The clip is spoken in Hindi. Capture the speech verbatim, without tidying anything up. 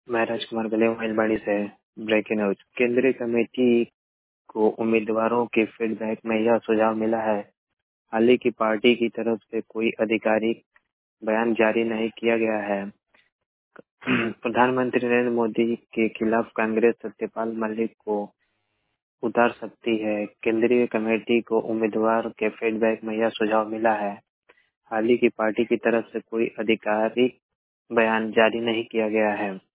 मैं राजकुमार गले मोबाइलबाड़ी से ब्रेकिंग न्यूज। केंद्रीय कमेटी को उम्मीदवारों के फीडबैक में यह सुझाव मिला है। हाल ही की पार्टी की तरफ से कोई आधिकारिक बयान जारी नहीं किया गया है। प्रधानमंत्री नरेंद्र मोदी के खिलाफ कांग्रेस सत्यपाल मलिक को उतार सकती है। केंद्रीय कमेटी को उम्मीदवार के फीडबैक में यह सुझाव मिला है। हाल ही की पार्टी की तरफ से कोई आधिकारिक बयान जारी नहीं किया गया है।